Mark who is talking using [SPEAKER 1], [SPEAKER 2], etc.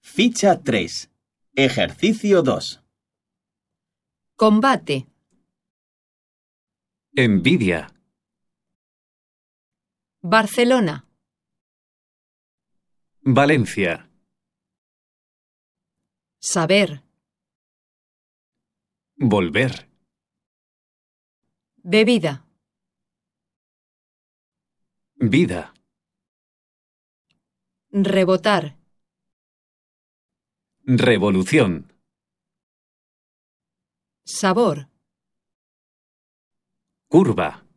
[SPEAKER 1] Ficha 3. Ejercicio 2.
[SPEAKER 2] Combate.
[SPEAKER 3] Envidia.
[SPEAKER 2] Barcelona.
[SPEAKER 3] Valencia.
[SPEAKER 2] Saber.
[SPEAKER 3] Volver.
[SPEAKER 2] Bebida.
[SPEAKER 3] Vida.
[SPEAKER 2] Rebotar.
[SPEAKER 3] Revolución.
[SPEAKER 2] Sabor.
[SPEAKER 3] Curva.